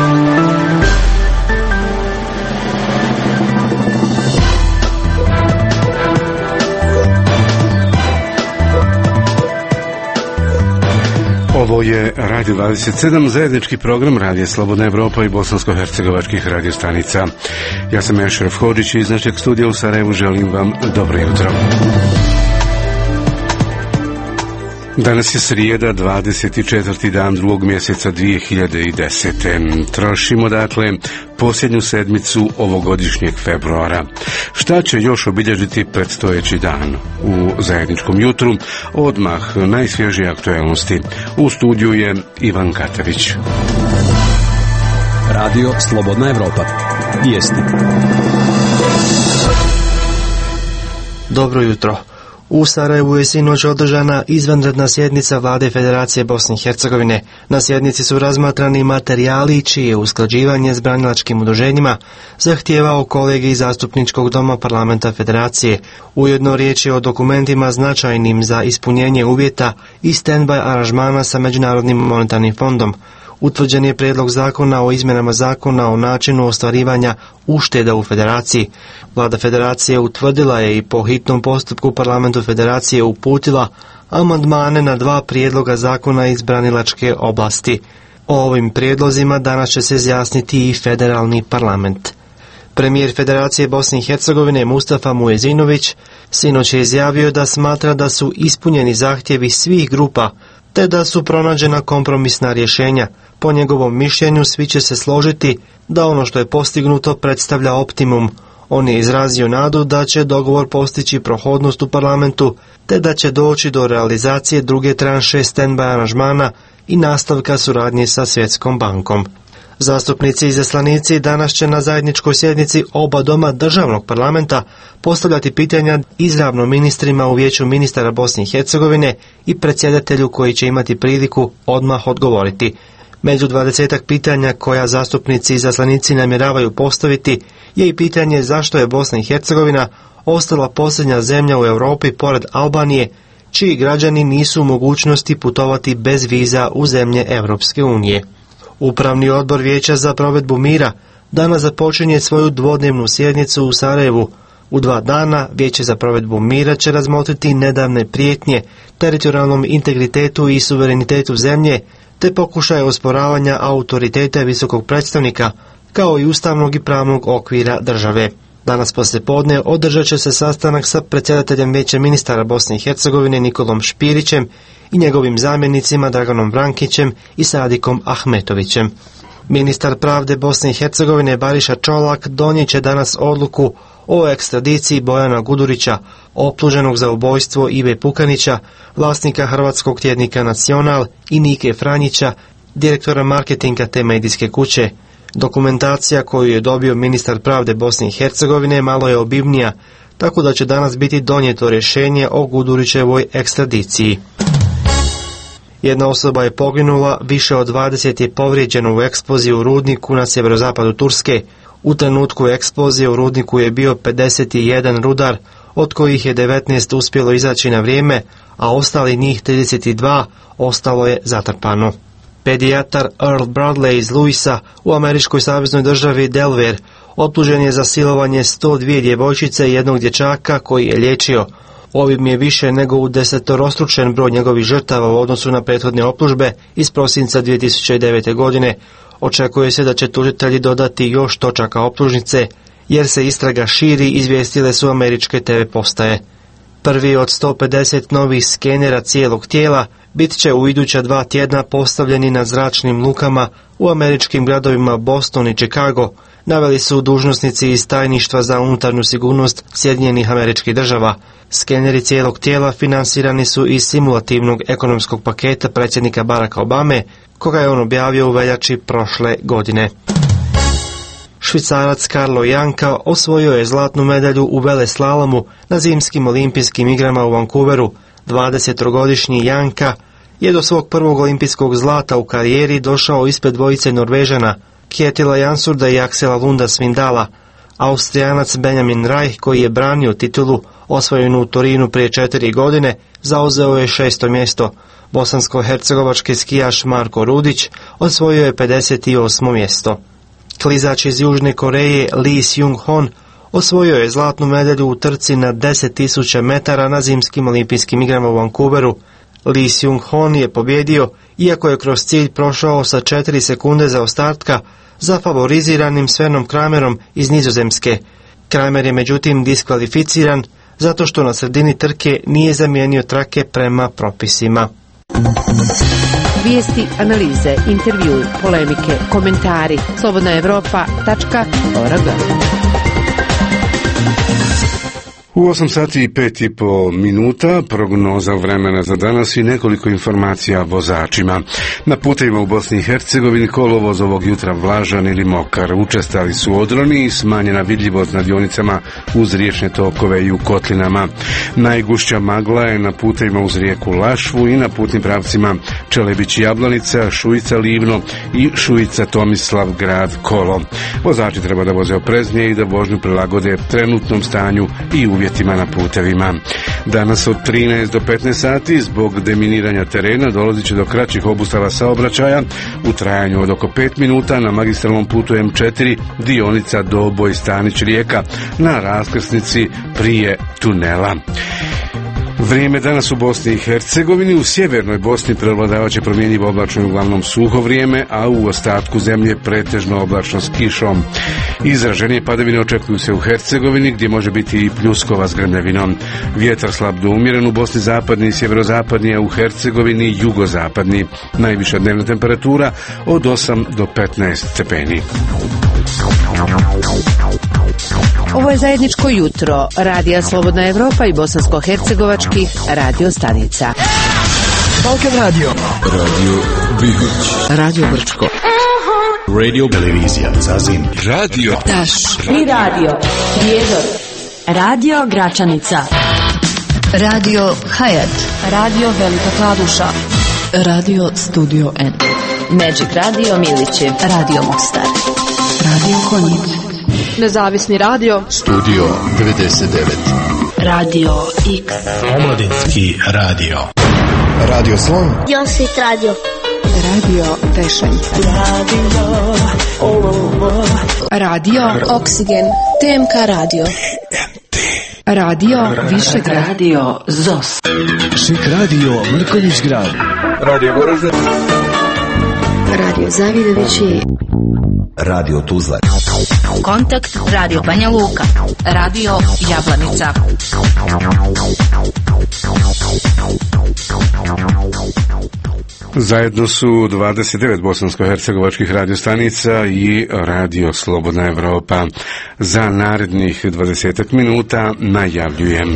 Ovo je Radio 27, zajednički program Radija Slobodna Evropa i bosansko-hercegovačkih radiostanica. Ja sam Ešref Hodžić i iz našeg studija u Sarajevu želim vam dobro jutro. Danas je srijeda, 24. dan drugog mjeseca 2010. Trošimo dakle posljednju sedmicu ovogodišnjeg februara. Šta će još obilježiti predstojeći dan? U zajedničkom jutru odmah najsvježije aktualnosti. U studiju je Ivan Katavić. Radio Slobodna Evropa. Vijesti. Dobro jutro. U Sarajevu je sinoć održana izvanredna sjednica Vlade Federacije Bosne i Hercegovine. Na sjednici su razmatrani materijali čije usklađivanje s branilačkim udruženjima zahtijevao kolegi zastupničkog doma Parlamenta Federacije. Ujedno riječ je o dokumentima značajnim za ispunjenje uvjeta i stand-by aranžmana sa Međunarodnim monetarnim fondom. Utvrđen je prijedlog zakona o izmjenama zakona o načinu ostvarivanja ušteda u Federaciji. Vlada Federacije utvrdila je i po hitnom postupku Parlamentu Federacije uputila amandmane na 2 prijedloga zakona iz branilačke oblasti. O ovim prijedlozima danas će se izjasniti i federalni parlament. Premijer Federacije Bosne i Hercegovine Mustafa Muezinović sinoć je izjavio da smatra da su ispunjeni zahtjevi svih grupa te da su pronađena kompromisna rješenja. Po njegovom mišljenju svi će se složiti da ono što je postignuto predstavlja optimum. On je izrazio nadu da će dogovor postići prohodnost u parlamentu te da će doći do realizacije druge tranše stand-by aranžmana i nastavka suradnje sa Svjetskom bankom. Zastupnici i izaslanici danas će na zajedničkoj sjednici oba doma državnog parlamenta postavljati pitanja izravno ministrima u Vijeću ministara Bosne i Hercegovine i predsjedatelju koji će imati priliku odmah odgovoriti. Među 20 pitanja koja zastupnici i izaslanici namjeravaju postaviti je i pitanje zašto je Bosna i Hercegovina ostala posljednja zemlja u Europi pored Albanije, čiji građani nisu u mogućnosti putovati bez viza u zemlje Europske unije. Upravni odbor Vijeća za provedbu mira danas započinje svoju dvodnevnu sjednicu u Sarajevu. U 2 dana Vijeće za provedbu mira će razmotriti nedavne prijetnje teritorijalnom integritetu i suverenitetu zemlje, te pokušaje osporavanja autoriteta visokog predstavnika, kao i ustavnog i pravnog okvira države. Danas poslijepodne održat će se sastanak sa predsjedateljem Vijeća ministara Bosne i Hercegovine Nikolom Špirićem i njegovim zamjenicima Draganom Vrankićem i Sadikom Ahmetovićem. Ministar pravde Bosne i Hercegovine Bariša Čolak donijet će danas odluku o ekstradiciji Bojana Gudurića, optuženog za ubojstvo Ive Pukanića, vlasnika hrvatskog tjednika Nacional, i Nike Franjića, direktora marketinga te medijske kuće. Dokumentacija koju je dobio ministar pravde Bosne i Hercegovine malo je obimnija, tako da će danas biti donijeto rješenje o Gudurićevoj ekstradiciji. Jedna osoba je poginula, više od 20 je povrijeđeno u eksploziji u rudniku na sjeverozapadu Turske. U trenutku eksplozije u rudniku je bio 51 rudar, od kojih je 19 uspjelo izaći na vrijeme, a ostali njih 32 ostalo je zatrpano. Pedijatar Earl Bradley iz Louisa u američkoj saveznoj državi Delaware optužen je za silovanje 102 djevojčice i jednog dječaka koji je liječio. Ovim je više nego u 10-rostručen broj njegovih žrtava u odnosu na prethodne optužbe iz prosinca 2009. godine. Očekuje se da će tužitelji dodati još točaka optužnice, jer se istraga širi, izvijestile su američke TV postaje. Prvi od 150 novih skenera cijelog tijela bit će u iduća 2 tjedna postavljeni na zračnim lukama u američkim gradovima Boston i Chicago, naveli su dužnosnici iz tajništva za unutarnju sigurnost Sjedinjenih Američkih Država. Skeneri cijelog tijela finansirani su iz simulativnog ekonomskog paketa predsjednika Baracka Obame, koga je on objavio u veljači prošle godine. Švicarac Carlo Janka osvojio je zlatnu medalju u veleslalomu na zimskim olimpijskim igrama u Vancouveru. 20-godišnji Janka je do svog prvog olimpijskog zlata u karijeri došao ispred dvojice Norvežana, Kjetila Jansurda i Aksela Lunda Svindala. Austrijanac Benjamin Reich, koji je branio titulu osvojenu u Torinu prije 4 godine, zauzeo je 6. mjesto. Bosansko-hercegovački skijaš Marko Rudić osvojio je 58. mjesto. Klizač iz Južne Koreje Lee Seung-hon osvojio je zlatnu medalju u trci na 10.000 metara na zimskim olimpijskim igrama u Vancouveru. Lee Seung-hon je pobjedio, iako je kroz cilj prošao sa 4 sekunde zaostatka za favoriziranim Svenom Kramerom iz Nizozemske. Kramer je međutim diskvalificiran zato što na sredini trke nije zamijenio trake prema propisima. Vijesti, analize, intervju, polemike, komentari. slobodnaevropa.org. U 8 sati i 5,5 minuta prognoza vremena za danas i nekoliko informacija vozačima. Na putevima u Bosni i Hercegovini kolovoz ovog jutra vlažan ili mokar. Učestali su odroni i smanjena vidljivost na dionicama uz riječne tokove i u kotlinama. Najgušća magla je na putevima uz rijeku Lašvu i na putnim pravcima Čelebić-Jablanica, Šujica-Livno i Šujica-Tomislav-Grad-Kolo. Vozači treba da voze opreznije i da vožnju prilagode trenutnom stanju i uvjetima na putevima. Danas od 13 do 15 sati zbog deminiranja terena dolazit će do kraćih obustava saobraćaja u trajanju od oko 5 minuta na magistralnom putu M4 dionica Doboj-Stanić-Rijeka na raskrsnici prije tunela. Vrijeme danas u Bosni i Hercegovini. U sjevernoj Bosni prevladavaće promjenjivo oblačno i uglavnom suho vrijeme, a u ostatku zemlje pretežno oblačno s kišom. Izraženije padavine očekuju se u Hercegovini, gdje može biti i pljuskova s grmljavinom. Vjetar slab do umjeren u Bosni zapadni i sjeverozapadni, a u Hercegovini jugozapadni. Najviša dnevna temperatura od 8 do 15 stepeni. Ovo je zajedničko jutro Radija Slobodna Evropa i bosansko-hercegovačkih radio stanica. Balkan Radio. Radio Bihoć. Radio Brčko. Radio Televizija Zazim. Radio Taš. I radio Prijedor. Radio Gračanica. Radio Hayat. Radio Velika Kladuša. Radio Studio N. Magic Radio Milići. Radio Mostar. Radio Konjic. Nezavisni radio. Studio 99. Radio X. Omladinski radio. Radio Slon. Josit radio. Radio Tešanj. Radio Oksigen. TMK radio. Radio Višegrad. Radio ZOS. Šik radio Mrkonjić grad. Radio Goražde. Radio Zavidovići. Radio Tuzla. Kontakt Radio Banja Luka. Radio Jablanica. Zajedno su 29 bosansko-hercegovačkih radiostanica i Radio Slobodna Evropa. Za narednih 20 minuta najavljujem.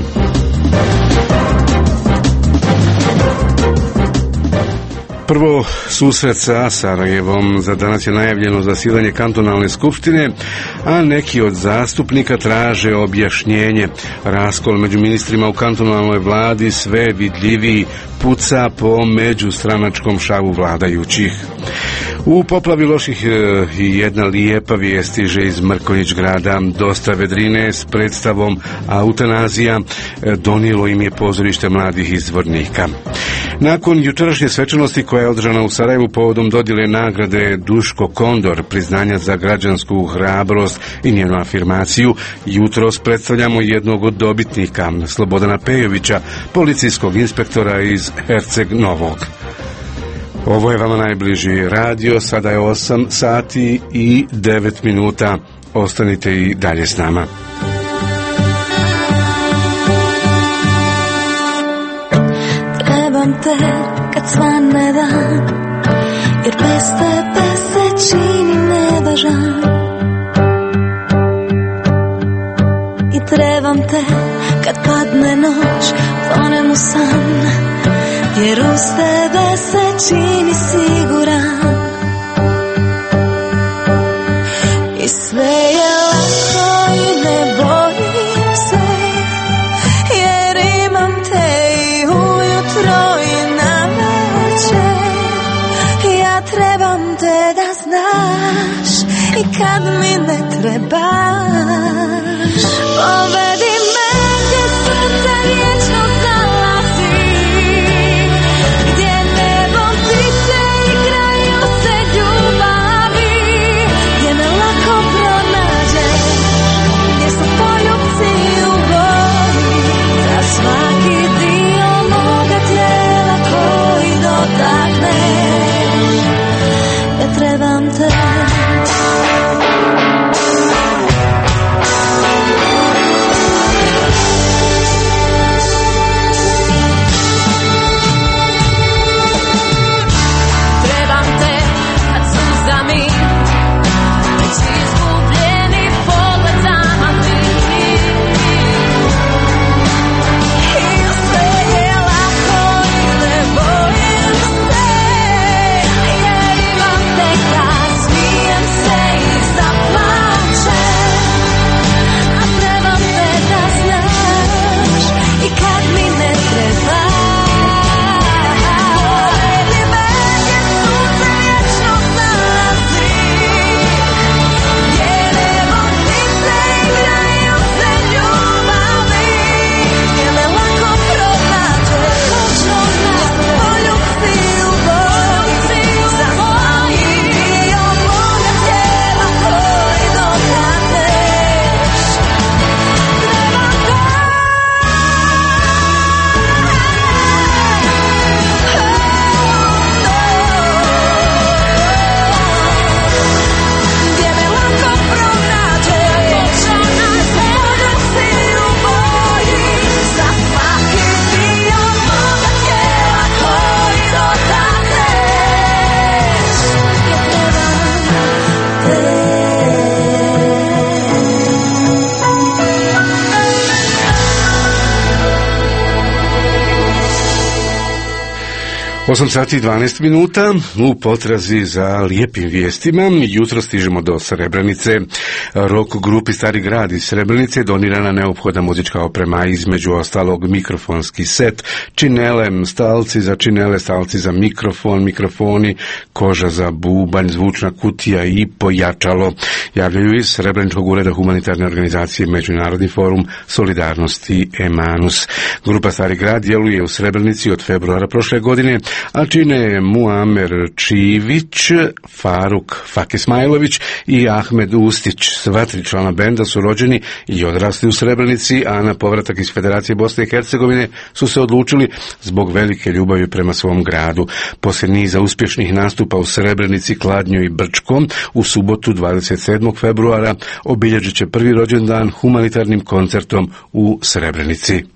Prvo, susret sa Sarajevom. Za danas je najavljeno zasjedanje kantonalne skupštine, a neki od zastupnika traže objašnjenje. Raskol među ministrima u kantonalnoj vladi sve vidljiviji puca po međustranačkom šavu vladajućih. U poplavi loših i jedna lijepa vijest stiže iz Mrkonjić grada. Dosta vedrine s predstavom Eutanazija donijelo im je pozorište mladih izvornika. Nakon jučerašnje svečanosti koja je održana u Sarajevu povodom dodjele nagrade Duško Kondor, priznanja za građansku hrabrost i njenu afirmaciju, jutros predstavljamo jednog od dobitnika, Slobodana Pejovića, policijskog inspektora iz Herceg Novog. Ovo je vama najbliži radio, sada je 8 sati i 9 minuta. Ostanite i dalje s nama. Trebam te kad svane dan, jer bez tebe se čini nevažan. I trebam te kad padne noć, tonem u san, jer uz tebe se čini siguran. I sve je lako i ne bojim se, jer imam te i ujutro i na večer. Ja trebam te da znaš i kad mi ne trebaš. Povedi me gdje srce vječno zalazi, gdje 8 sati i 12 minuta u potrazi za lijepim vijestima. Jutro stižemo do Srebrenice. Rock grupi Stari grad iz Srebrenice donirana neophodna muzička oprema, između ostalog mikrofonski set, činele, stalci za činele, stalci za mikrofon, mikrofoni, koža za bubanj, zvučna kutija i pojačalo. Javljaju iz Srebreničkog ureda humanitarne organizacije Međunarodni forum solidarnosti Emanus. Grupa Stari grad djeluje u Srebrenici od februara prošle godine, a čine Muamer Čivić, Faruk Fakismajlović i Ahmed Ustić. Sva tri člana benda su rođeni i odrasli u Srebrenici, a na povratak iz Federacije Bosne i Hercegovine su se odlučili zbog velike ljubavi prema svom gradu. Poslije niza uspješnih nastupa u Srebrenici, Kladnju i Brčkom, u subotu 27. februara obilježit će prvi rođendan humanitarnim koncertom u Srebrenici.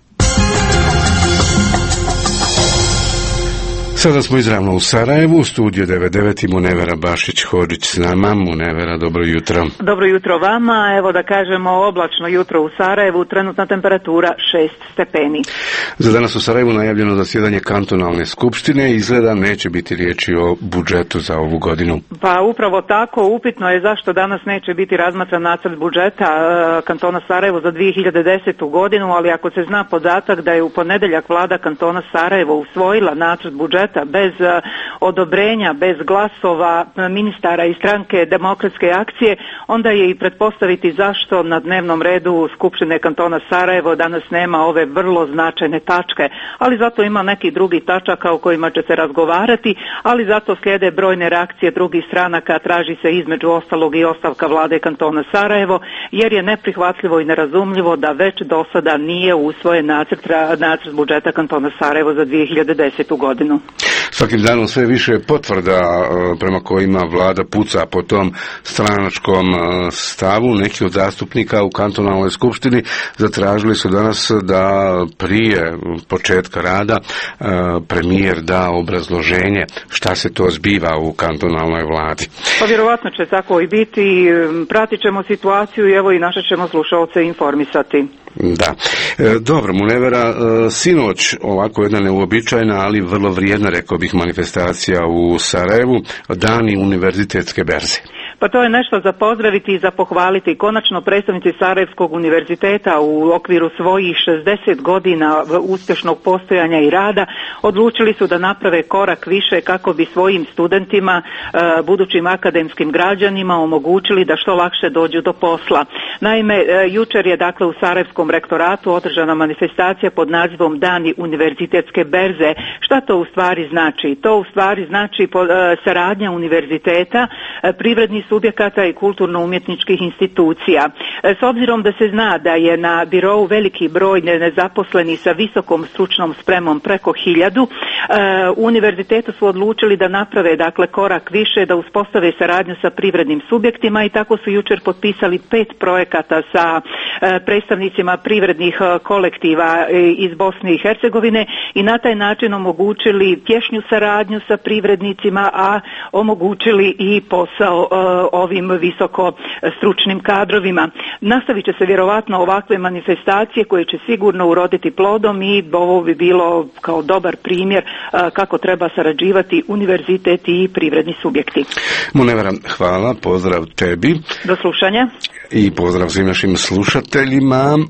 Sada smo izravno u Sarajevu, u studiju 99 i Munevera Bašić-Hodžić s nama. Munevera, dobro jutro. Dobro jutro vama, evo da kažemo oblačno jutro u Sarajevu, trenutna temperatura 6 stepeni. Za danas u Sarajevu najavljeno zasjedanje kantonalne skupštine, izgleda neće biti riječi o budžetu za ovu godinu. Pa upravo tako, upitno je zašto danas neće biti razmatran nacrt budžeta kantona Sarajevo za 2010. godinu, ali ako se zna podatak da je u ponedjeljak vlada kantona Sarajevo usvojila nacrt budžeta bez odobrenja, bez glasova ministara i stranke Demokratske akcije, onda je i pretpostaviti zašto na dnevnom redu Skupštine kantona Sarajevo danas nema ove vrlo značajne tačke, ali zato ima nekih drugih tačaka o kojima će se razgovarati, ali zato slijede brojne reakcije drugih stranaka, traži se između ostalog i ostavka vlade kantona Sarajevo, jer je neprihvatljivo i nerazumljivo da već do sada nije usvojen nacrt budžeta kantona Sarajevo za 2010. godinu. Svakim danom sve više potvrda prema kojima vlada puca po tom stranačkom stavu. Neki od zastupnika u kantonalnoj skupštini zatražili su danas da prije početka rada premijer da obrazloženje šta se to zbiva u kantonalnoj vladi. Pa vjerovatno će tako i biti. Pratit ćemo situaciju i evo i naše ćemo slušalce informisati. Da. Dobro, Munevera, sinoć ovako jedna neuobičajena, ali vrlo vrijedna, rekao bih, manifestacija u Sarajevu, Dani univerzitetske berze. Pa to je nešto za pozdraviti i za pohvaliti. Konačno predstavnici Sarajevskog univerziteta u okviru svojih 60 godina uspješnog postojanja i rada odlučili su da naprave korak više kako bi svojim studentima, budućim akademskim građanima omogućili da što lakše dođu do posla. Naime, jučer je dakle u Sarajevskom rektoratu održana manifestacija pod nazivom Dani univerzitetske berze. Šta to u stvari znači? To u stvari znači saradnja univerziteta, privrednih subjekata i kulturno-umjetničkih institucija. S obzirom da se zna da je na birou veliki broj nezaposlenih sa visokom stručnom spremom preko 1000, univerzitetu su odlučili da naprave dakle korak više, da uspostave saradnju sa privrednim subjektima i tako su jučer potpisali 5 projekata sa predstavnicima privrednih kolektiva iz Bosne i Hercegovine i na taj način omogućili tješnju saradnju sa privrednicima, a omogućili i posao ovim visoko stručnim kadrovima. Nastavit će se vjerovatno ovakve manifestacije koje će sigurno uroditi plodom i ovo bi bilo kao dobar primjer kako treba sarađivati univerzitet i privredni subjekti. Munevera, hvala, pozdrav tebi. Do slušanja. I pozdrav svim našim slušateljima.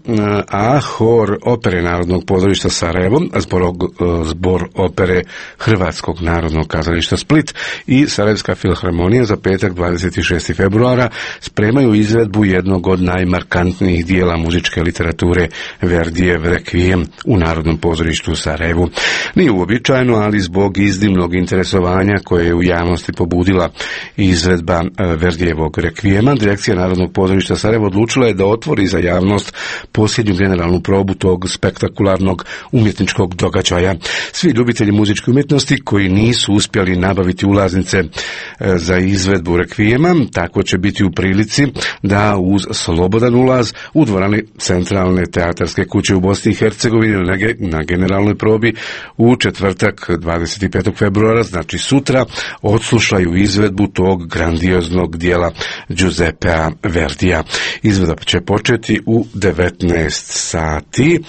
A hor opere Narodnog pozorišta Sarajevo, zbor opere Hrvatskog narodnog kazališta Split i Sarajevska filharmonija za petak 26. februara spremaju izvedbu jednog od najmarkantnijih dijela muzičke literature, Verdijev Rekvijem u Narodnom pozorištu u Sarajevu. Nije uobičajeno, ali zbog iznimnog interesovanja koje je u javnosti pobudila izvedba Verdijevog Rekvijema, direkcija Narodnog pozorišta Sarajevo odlučila je da otvori za javnost posljednju generalnu probu tog spektakularnog umjetničkog događaja. Svi ljubitelji muzičke umjetnosti koji nisu uspjeli nabaviti ulaznice za izvedbu Rekvijema, tako će biti u prilici da uz slobodan ulaz u dvorani Centralne teatarske kuće u Bosni i Hercegovini na generalnoj probi u četvrtak 25. februara, znači sutra, odslušaju izvedbu tog grandioznog dijela Giuseppea Verdija. Radija. Izvedba će početi u 19 sati.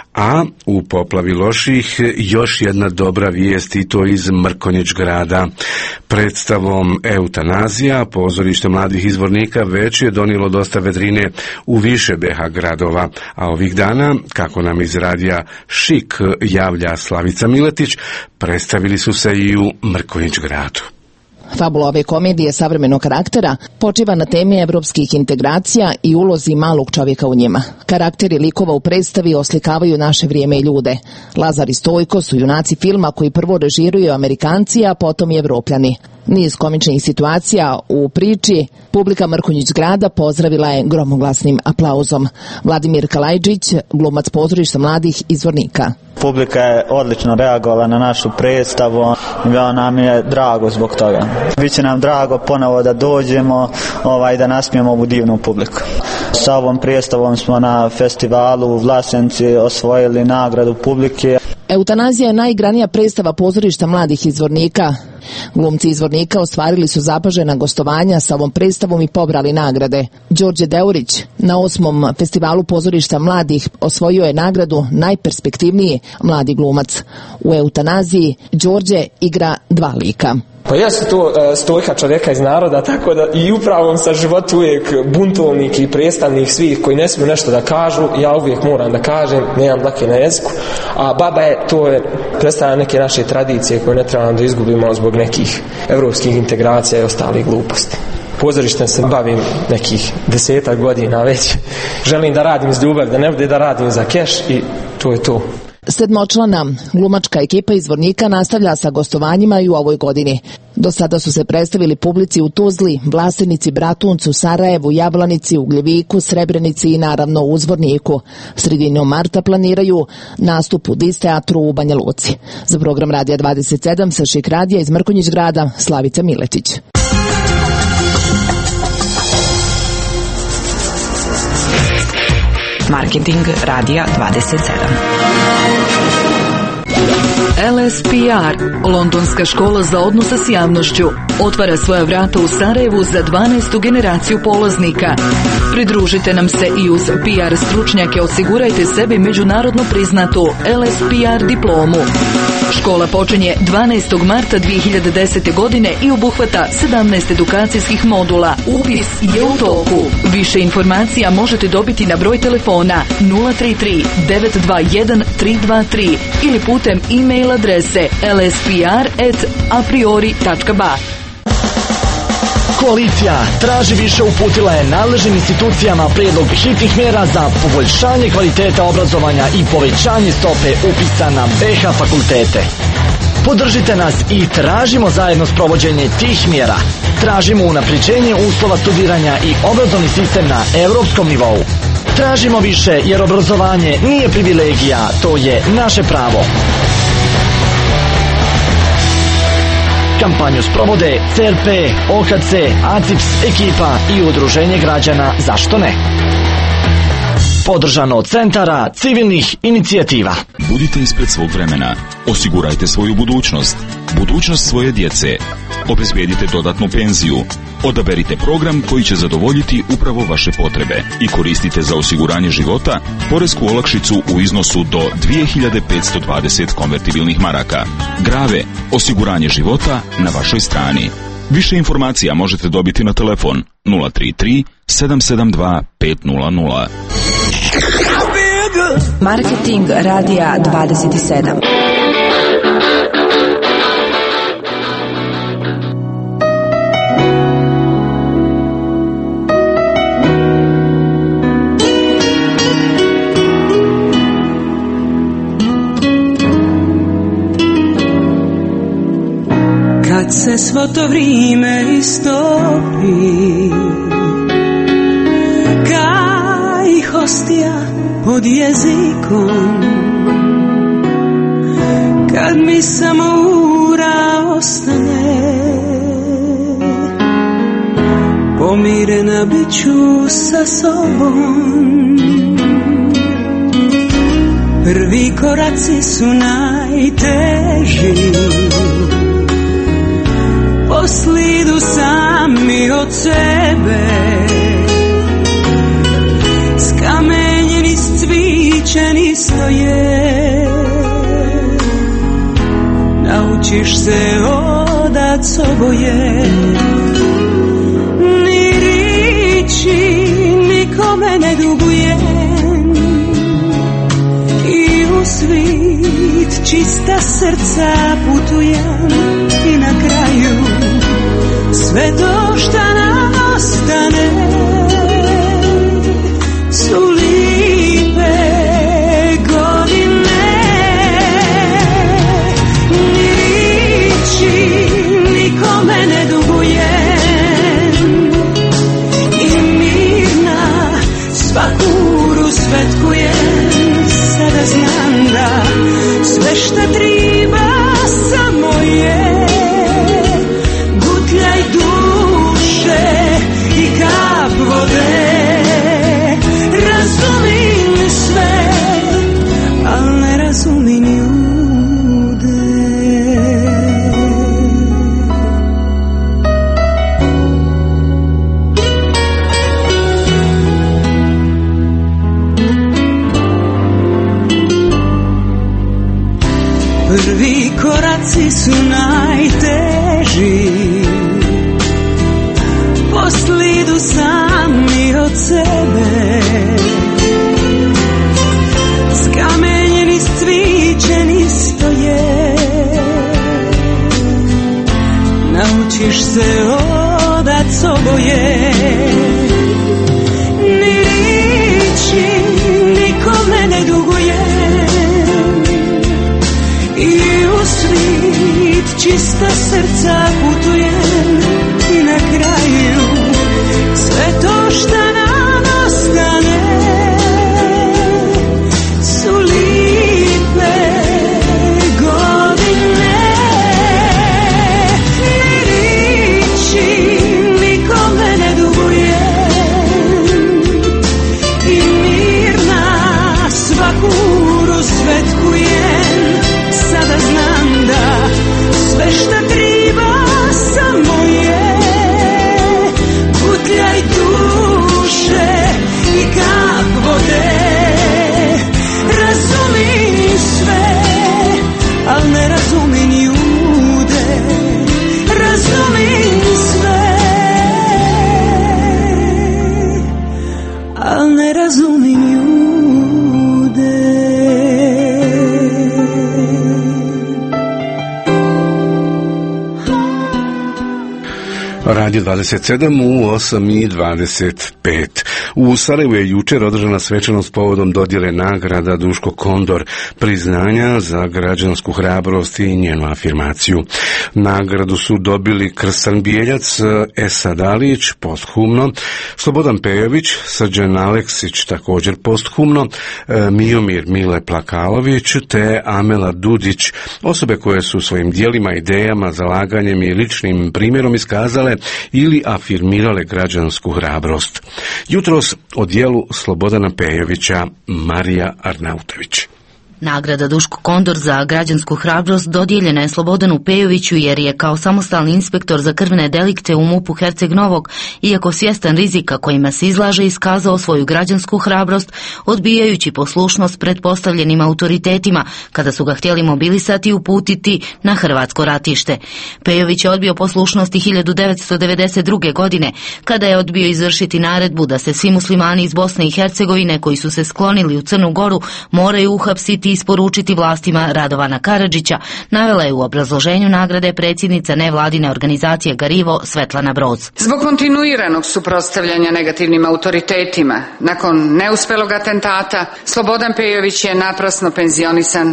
A u poplavi loših još jedna dobra vijest, i to iz Mrkonjić grada. Predstavom Eutanazija pozorište mladih izvornika već je donijelo dosta vedrine u više BH gradova, a ovih dana, kako nam iz radija Šik javlja Slavica Miletić, predstavili su se i u Mrkonjić gradu. Fabula ove komedije savremenog karaktera počiva na temi evropskih integracija i ulozi malog čovjeka u njima. Karakteri likova u predstavi oslikavaju naše vrijeme i ljude. Lazar i Stojko su junaci filma koji prvo režiraju Amerikanci, a potom i Evropljani. Niz komičnih situacija u priči publika Mrkonjić grada pozdravila je gromoglasnim aplauzom. Vladimir Kalajđić, glumac pozorišta mladih izvornika. Publika je odlično reagovala na našu predstavu, nam je drago zbog toga. Biće nam drago ponovo da dođemo, da nasmijemo ovu divnu publiku. Sa ovom predstavom smo na festivalu u Vlasenci osvojili nagradu publike. Eutanazija je najigranija predstava pozorišta mladih izvornika. Glumci izvornika ostvarili su zapažena gostovanja sa ovom predstavom i pobrali nagrade. Đorđe Deurić na 8. festivalu pozorišta mladih osvojio je nagradu najperspektivniji mladi glumac. U Eutanaziji Đorđe igra dva lika. Pa ja sam to Stojka, čovjeka iz naroda, tako da i upravo sa životu uvijek buntovnik i predstavnik svih koji ne smiju nešto da kažu, ja uvijek moram da kažem, nemam dlake na jeziku, a baba predstavlja neke naše tradicije koje ne trebamo da izgubimo zbog nekih evropskih integracija i ostalih gluposti. Pozorištem se bavim nekih 10 godina već. Želim da radim iz ljubavi, da ne bude da radim za keš i to je to. Sedmočlana glumačka ekipa izvornika nastavlja sa gostovanjima i u ovoj godini. Do sada su se predstavili publici u Tuzli, Vlasenici, Bratuncu, Sarajevu, Jablanici, Ugljeviku, Srebrenici i naravno u Zvorniku. Sredinom marta planiraju nastup u Dis teatru u Banja Luci. Za program Radija 27 sa Šik radija iz Mrkonjić grada, Slavica Miletić. Marketing Radija 27. LSPR, Londonska škola za odnose s javnošću, otvara svoja vrata u Sarajevu za 12. generaciju polaznika. Pridružite nam se i uz PR stručnjake osigurajte sebi međunarodno priznatu LSPR diplomu. Škola počinje 12. marta 2010. godine i obuhvata 17 edukacijskih modula. Upis je u toku. Više informacija možete dobiti na broj telefona 033 921 323 ili putem e-mail adrese lspr@apriori.ba. Koalicija traži više uputila je nadležnim institucijama prijedlog hitnih mjera za poboljšanje kvaliteta obrazovanja i povećanje stope upisa na BH fakultete. Podržite nas i tražimo zajedno sprovođenje tih mjera. Tražimo unapređenje uslova studiranja i obrazovni sistem na europskom nivou. Tražimo više jer obrazovanje nije privilegija, to je naše pravo. Kampanju sprovode CRP, OKC, ACIPS, ekipa i udruženje građana Zašto ne? Podržano od centara civilnih inicijativa. Budite ispred svog vremena. Osigurajte svoju budućnost. Budućnost svoje djece. Obezbedite dodatnu penziju. Odaberite program koji će zadovoljiti upravo vaše potrebe i koristite za osiguranje života poresku olakšicu u iznosu do 2520 konvertibilnih maraka. Grave, osiguranje života na vašoj strani. Više informacija možete dobiti na telefon 033 772 500. Marketing Radija 27. Kad se svo to vrijeme istopi, kaj hostija pod jezikom, kad mi samo ura ostane, pomirena bit ću sa sobom. Prvi koraci su najteži, poslidu sami od sebe, srećen isto je. Naučiš se odat s oboje, ni riči nikome ne dugujem, i u svit čista srca putujem, i na kraju sve to šta nam ostane su lipe godine. Ni riči nikome ne dugujem, i mirna svaku uru svetkujem. Sada znam da sve šta triba samo je gutljaj duše i kap vode. Razumim sve, al ne razumim ljude. Prvi koraci su najteži, posle idu sami od sebe. Skamenjen i cvičen isto je. Naučiš se odat s oboje, ni riči nikome ne dugujem, i u svit čista srca putujem, i na kraju sve to šta nam ostane su lipe godine. Ni riči nikome ne dugujem, i mirna svaku uru svetkujem. Sada znam da sve šta triba samo je gutljaj duše i kap vode. Razumim sve, al ne razumim ljude. Razumim sve, al ne razumim ljude. Radio 27 u 8:25. U Sarajevu je jučer održana svečanost povodom dodjele nagrada Duško Kondor, priznanja za građansku hrabrost i njenu afirmaciju. Nagradu su dobili Krsan Bijeljac, Esad Alić posthumno, Slobodan Pejović, Srđan Aleksić također posthumno, Miomir Mile Plakalović te Amela Dudić, osobe koje su svojim djelima, idejama, zalaganjem i ličnim primjerom iskazale ili afirmirale građansku hrabrost. Jutros o djelu Slobodana Pejovića Marija Arnautović. Nagrada Duško Kondor za građansku hrabrost dodijeljena je Slobodanu Pejoviću jer je kao samostalni inspektor za krvne delikte u MUP-u Herceg Novog, iako svjestan rizika kojima se izlaže, iskazao svoju građansku hrabrost odbijajući poslušnost pretpostavljenim autoritetima kada su ga htjeli mobilisati i uputiti na hrvatsko ratište. Pejović je odbio poslušnost i 1992. godine kada je odbio izvršiti naredbu da se svi muslimani iz Bosne i Hercegovine koji su se sklonili u Crnu Goru moraju uhapsiti i isporučiti vlastima Radovana Karadžića, navela je u obrazloženju nagrade predsjednica nevladine organizacije Garivo Svetlana Broz. Zbog kontinuiranog suprotstavljanja negativnim autoritetima, nakon neuspelog atentata, Slobodan Pejović je naprasno penzionisan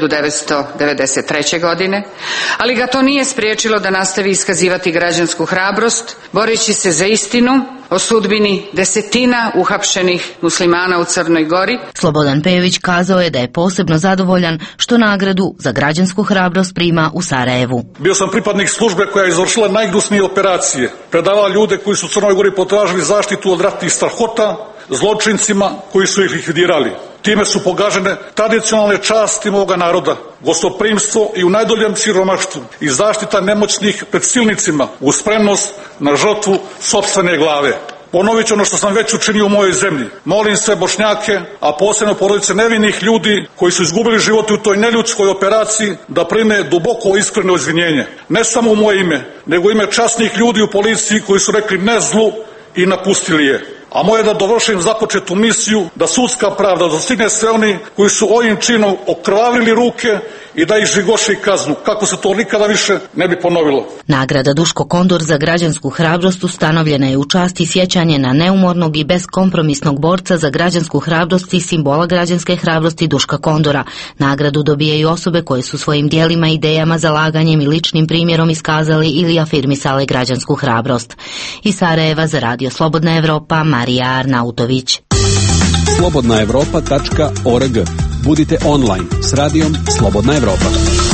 1993. godine, ali ga to nije spriječilo da nastavi iskazivati građansku hrabrost, boreći se za istinu o sudbini desetina uhapšenih muslimana u Crnoj Gori. Slobodan Pejović kazao je da je posebno zadovoljan što nagradu za građansku hrabrost prima u Sarajevu. Bio sam pripadnik službe koja je izvršila najgnusnije operacije, predavala ljude koji su u Crnoj Gori potražili zaštitu od ratnih strahota, zločincima koji su ih likvidirali. Time su pogažene tradicionalne časti moga naroda, gostoprimstvo i u najdoljem siromaštvu i zaštita nemoćnih pred silnicima uz spremnost na žrtvu sopstvene glave. Ponovit ću ono što sam već učinio u mojoj zemlji. Molim sve Bošnjake, a posebno porodice nevinih ljudi koji su izgubili život u toj neljudskoj operaciji, da prime duboko iskreno izvinjenje. Ne samo u moje ime, nego ime časnih ljudi u policiji koji su rekli ne zlu i napustili je. A moje da dovršim započetu misiju da sudska pravda dostigne sve oni koji su ovim činom okrvavili ruke i da ih žigoši kaznu, kako se to nikada više ne bi ponovilo. Nagrada Duško Kondor za građansku hrabrost ustanovljena je u čast i sjećanje na neumornog i beskompromisnog borca za građansku hrabrost i simbola građanske hrabrosti Duška Kondora. Nagradu dobijaju osobe koje su svojim dijelima, idejama, zalaganjem i ličnim primjerom iskazali ili afirmisale građansku hrabrost. Iz Sarajeva za Radio Slobodna Evropa, Marija Arnautović. slobodnaevropa.org. Budite online s radijom Slobodna Evropa.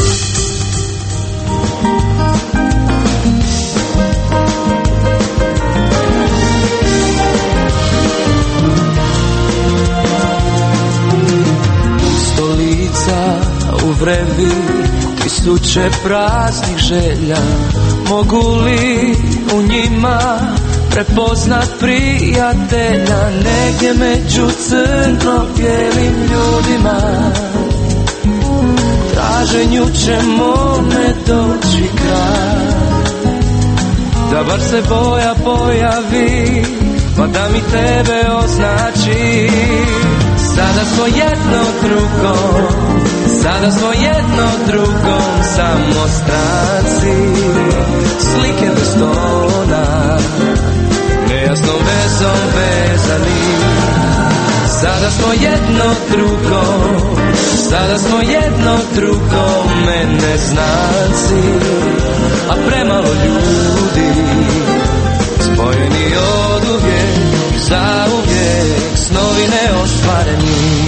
Stolica u vrevi, tisuće praznih želja, mogu li u njima prepoznat prijatelja negdje među crno-bijelim ljudima? Traženju će mome doći kraj, da bar se boja pojavi, pa da mi tebe označi. Sada smo jedno drugom, sada smo jedno drugom samo stranci, slike bez tona, nejasnom vezom vezani. Sada smo jedno drugom, sada smo jedno drugom neznanci, a premalo ljudi, spojeni oduvijek, zauvijek, snovi neostvareni.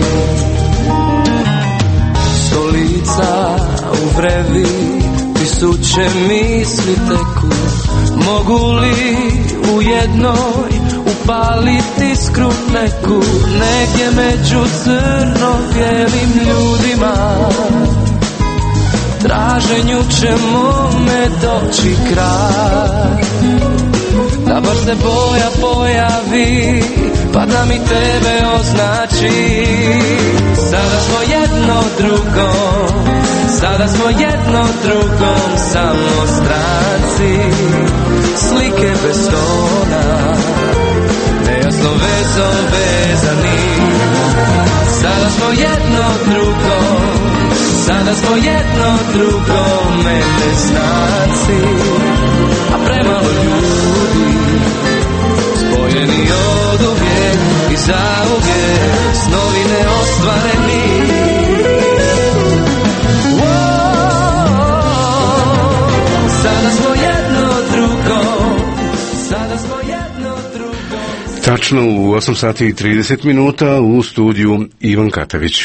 Stolica u vrevi, tisuće misli teku, mogu li u jednoj upaliti iskru neku negdje među crno-bijelim ljudima? Traženju će mome doći kraj, da bar se boja pojavi, pa da mi tebe označi. Sada smo jedno drugom, sada smo jedno drugom samo stranci, slike bez tona, nejasno vezom vezani. Sada smo jedno drugom, sada smo jedno drugom neznanci, a premalo ljudi, spojeni oduvijek i zauvijek, snovi neostvareni. Sada smo jedno drugom, sada smo jedno drugom. Tačno u 8 sati i 30 minuta u studiju Ivan Katavić.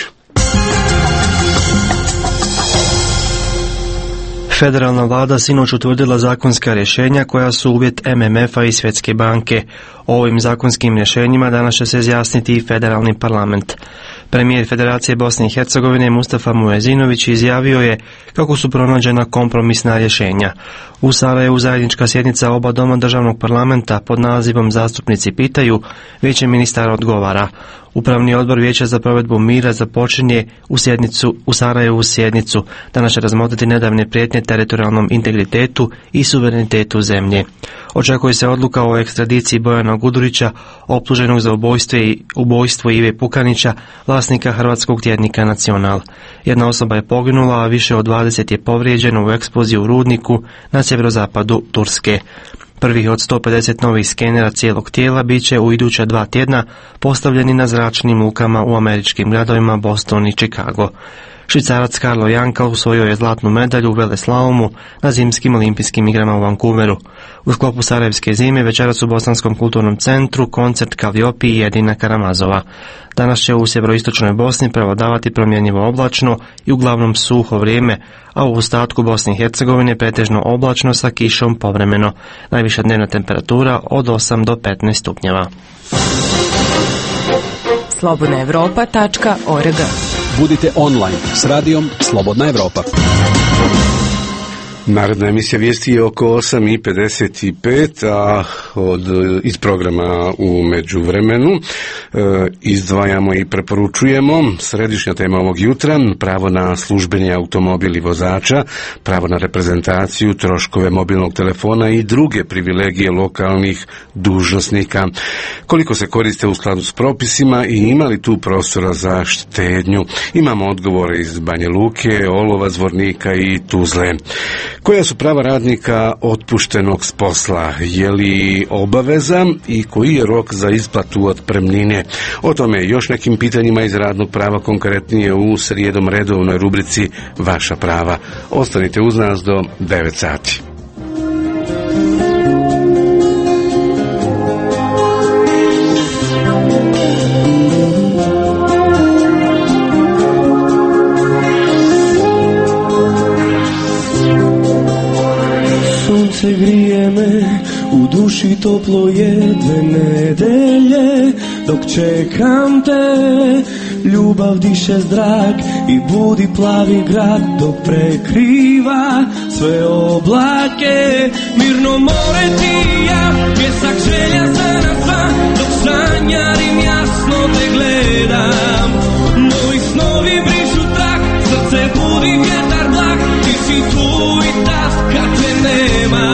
Federalna vlada sinoć utvrdila zakonska rješenja koja su uvjet MMF-a i Svjetske banke. O ovim zakonskim rješenjima danas će se izjasniti i federalni parlament. Premijer Federacije Bosne i Hercegovine Mustafa Muezinović izjavio je kako su pronađena kompromisna rješenja. U Sarajevu zajednička sjednica oba doma državnog parlamenta pod nazivom Zastupnici pitaju, vijeće ministara odgovara. Upravni odbor Vijeća za provedbu mira započinje u Sarajevu sjednicu. Danas će razmotriti nedavne prijetnje teritorijalnom integritetu i suverenitetu zemlje. Očekuje se odluka o ekstradiciji Bojana Gudurića, optuženog za ubojstvo Ive Pukanića, vlasnika hrvatskog tjednika Nacional. Jedna osoba je poginula, a više od 20 je povrijeđeno u eksploziji u rudniku na sjeverozapadu Turske. Prvih od 150 novih skenera cijelog tijela bit će u iduća 2 tjedna postavljeni na zračnim lukama u američkim gradovima Boston i Chicago. Švicarac Karlo Janka osvojio je zlatnu medalju u veleslalomu na zimskim olimpijskim igrama u Vancouveru. U sklopu Sarajevske zime večeras u Bosanskom kulturnom centru koncert Kalliopi i Edina Karamazova. Danas će u sjeveroistočnoj Bosni prevladavati promjenjivo oblačno i uglavnom suho vrijeme, a u ostatku Bosne i Hercegovine pretežno oblačno sa kišom povremeno. Najviša dnevna temperatura od 8 do 15 stupnjeva. slobodnaevropa.org. Budite online s radijom Slobodna Evropa. Narodna emisija vijesti je oko 8:55, a iz programa u međuvremenu izdvajamo i preporučujemo središnja tema ovog jutra: pravo na službeni automobil i vozača, pravo na reprezentaciju, troškove mobilnog telefona i druge privilegije lokalnih dužnosnika. Koliko se koriste u skladu s propisima i ima li tu prostora za štednju? Imamo odgovore iz Banja Luke, Olova, Zvornika i Tuzle. Koja su prava radnika otpuštenog s posla? Je li obaveza i koji je rok za isplatu otpremnine? O tome i još nekim pitanjima iz radnog prava, konkretnije u srijedom redovnoj rubrici Vaša prava. Ostanite uz nas do 9 sati. Sunce grije me, u duši toplo je 2 nedelje, dok čekam te, ljubav diše zrak i budi plavi grad, dok prekriva sve oblake. Mirno more ti ja, pjesak želja za nas dva, dok sanjarim jasno te gledam. Moji snovi brišu trak, srce budi vjetar blag, ti si tu i tas kad te nema.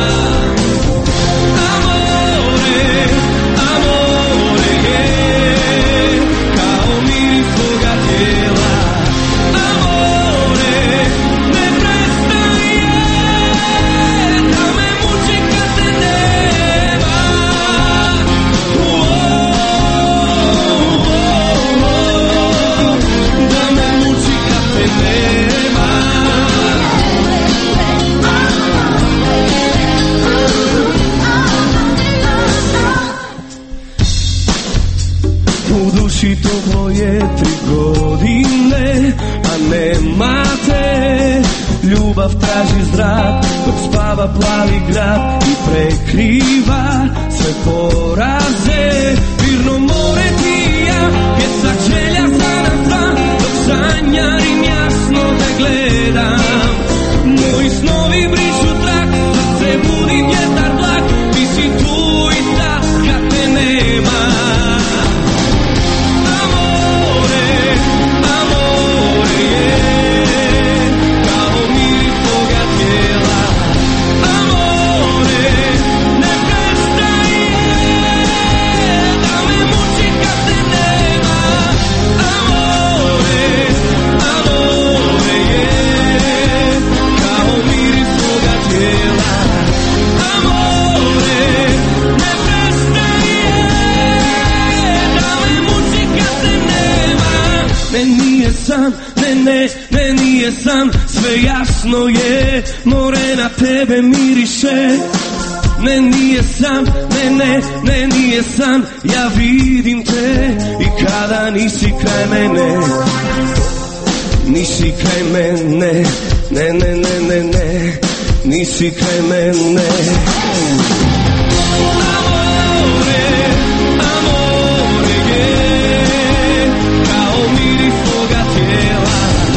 Amore, amore je, kao miris tvoga tijela. Amore, ne prestaje da me muči kad te nema. Da me muči kad te nema. U duši toplo je 3 godine, a nema te. Ljubav traži zrak, dok spava plavi grad i prekriva sve poraze. Mirno more ti ja, pjesak želja za nas dva, dok sanjarim jasno te gledam. Moji snovi brišu trak, srce budi vjetar blag, ti si tu i tas kad te nema. Amore, amore je, kao miris tvoga tijela. Amore, ne prestaje da me muči kad te nema. Amore, amore je, kao miris tvoga tijela. Amore, ne prestaje da me muči kad te nema. Ne, nije san, ne, nije san, sve jasno je, more na tebe miriše. Ne, nije san, ne, nije san, ja vidim te i kada nisi kraj mene. Nisi kraj mene, ne, nisi kraj mene. Amore, amore je, kao miris tvoga tijela.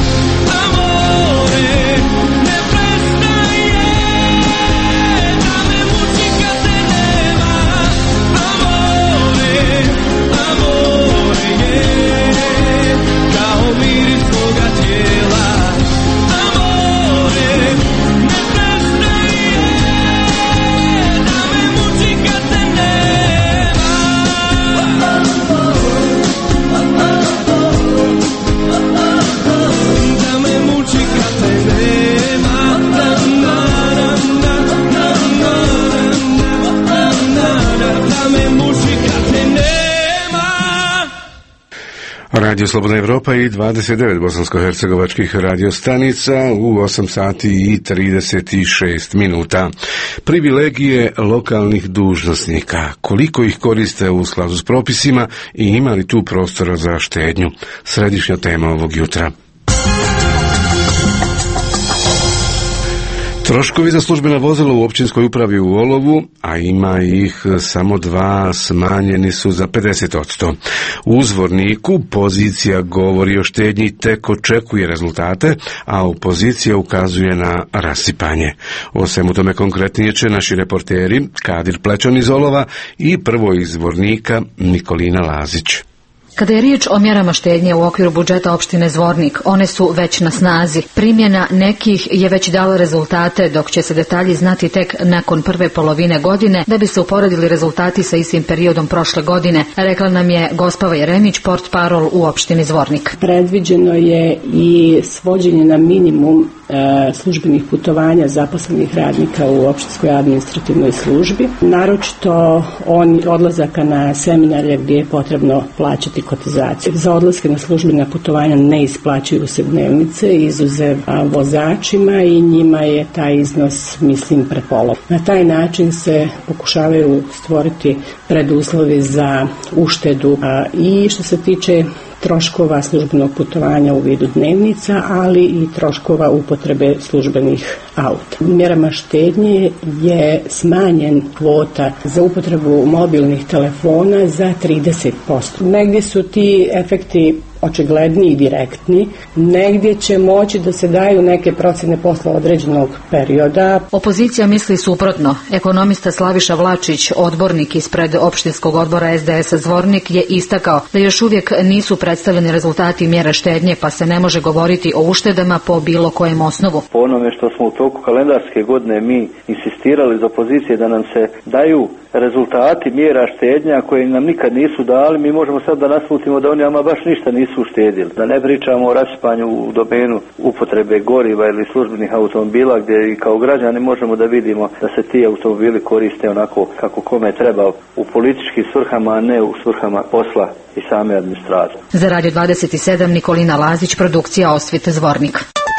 Amore, ne prestaje da me muči kad te nema. Amore, amore je, kao miris tvoga tijela. Amore, ne prestaje da me muči kad te nema. Da me muči kad te nema. Da me muči kad te nema. Radio Slobodna Evropa i 29 bosansko-hercegovačkih radiostanica u 8 sati i 36 minuta. Privilegije lokalnih dužnosnika. Koliko ih koriste u skladu s propisima i ima li tu prostora za štednju? Središnja tema ovog jutra. Troškovi za službena vozila u općinskoj upravi u Olovu, a ima ih samo 2, smanjeni su za 50%. U Zvorniku pozicija govori o štednji, tek očekuje rezultate, a opozicija ukazuje na rasipanje. O svemu tome konkretnije će naši reporteri Kadir Plečan iz Olova i prvo iz Zvornika Nikolina Lazić. Kada je riječ o mjerama štednje u okviru budžeta opštine Zvornik, one su već na snazi. Primjena nekih je već dala rezultate, dok će se detalji znati tek nakon prve polovine godine, da bi se uporedili rezultati sa istim periodom prošle godine, rekla nam je Gospava Jeremić, portparol u opštini Zvornik. Predviđeno je i svođenje na minimum službenih putovanja zaposlenih radnika u opštinskoj administrativnoj službi, naročito odlazaka na seminare gdje je potrebno plaćati kotizaciju. Za odlaske na službena putovanja ne isplaćuju se dnevnice, izuzev vozačima, i njima je taj iznos, mislim, prepolovljen. Na taj način se pokušavaju stvoriti preduslovi za uštedu i što se tiče troškova službenog putovanja u vidu dnevnica, ali i troškova upotrebe službenih auta. Mjerama štednje je smanjen kvota za upotrebu mobilnih telefona za 30%. Negdje su ti efekti očigledni i direktni, negdje će moći da se daju neke procjene posle određenog perioda. Opozicija misli suprotno. Ekonomista Slaviša Vlačić, odbornik ispred opštinskog odbora SDS Zvornik, je istakao da još uvijek nisu predstavljeni rezultati mjera štednje, pa se ne može govoriti o uštedama po bilo kojem osnovu. Po onome što smo u toku kalendarske godine mi insistirali iz opozicije da nam se daju rezultati mjera štednja koje nam nikad nisu dali, mi možemo sad da naslutimo da oni ama baš ništa nisu uštedili. Da ne pričamo o rasipanju u domenu upotrebe goriva ili službenih automobila, gdje i kao građani možemo da vidimo da se ti automobili koriste onako kako kome treba, u političkim svrhama, a ne u svrhama posla i same administracije. Za Radio 27 Nikolina Lazić, produkcija Osvit Zvornik.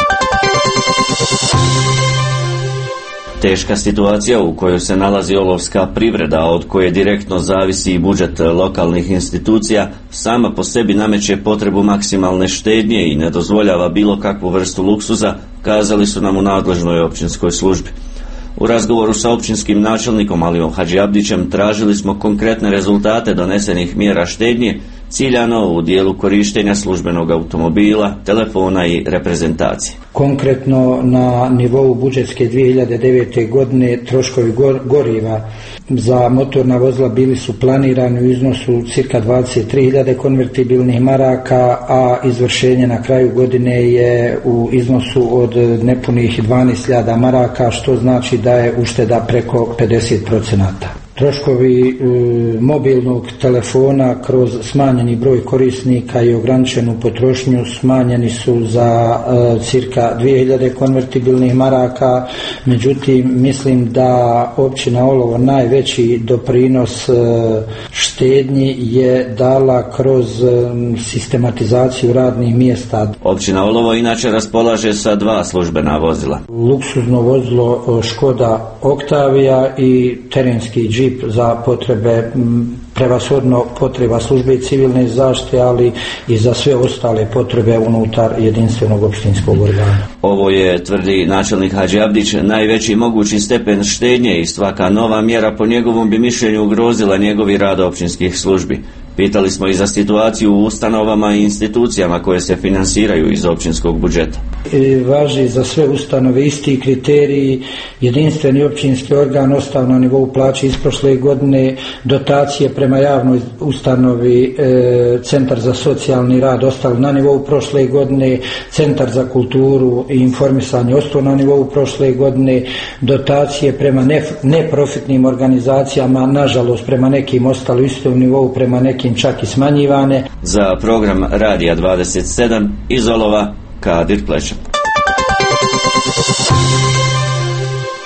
Teška situacija u kojoj se nalazi olovska privreda, od koje direktno zavisi i budžet lokalnih institucija, sama po sebi nameće potrebu maksimalne štednje i ne dozvoljava bilo kakvu vrstu luksuza, kazali su nam u nadležnoj općinskoj službi. U razgovoru sa općinskim načelnikom Alijom Hadžiabdićem tražili smo konkretne rezultate donesenih mjera štednje, ciljano u dijelu korištenja službenog automobila, telefona i reprezentacije. Konkretno na nivou budžetske 2009. godine troškovi goriva za motorna vozila bili su planirani u iznosu cirka 23.000 konvertibilnih maraka, a izvršenje na kraju godine je u iznosu od nepunih 12.000 maraka, što znači da je ušteda preko 50%. Troškovi mobilnog telefona kroz smanjeni broj korisnika i ograničenu potrošnju smanjeni su za cirka 2.000 konvertibilnih maraka, međutim mislim da općina Olovo najveći doprinos štednji je dala kroz sistematizaciju radnih mjesta. Općina Olovo inače raspolaže sa 2 službena vozila. Luksuzno vozilo Škoda Octavia i terenski džip za potrebe, prevashodno potreba službe civilne zaštite, ali i za sve ostale potrebe unutar jedinstvenog opštinskog organa. Ovo je, tvrdi načelnik Hadžiabdić, najveći mogući stepen štednje i svaka nova mjera po njegovom bi mišljenju ugrozila njegovi rad općinskih službi. Pitali smo i za situaciju u ustanovama i institucijama koje se finansiraju iz općinskog budžeta. Važi za sve ustanove isti kriteriji, jedinstveni općinski organ ostao na nivou plaće iz prošle godine, dotacije prema javnoj ustanovi Centar za socijalni rad ostao na nivou prošle godine, Centar za kulturu i informisanje ostao na nivou prošle godine, dotacije prema neprofitnim organizacijama nažalost prema nekim ostalo isto u nivou, prema nekim čak i smanjivane. Za program Radija 27 iz Olova, Kadir Plečan.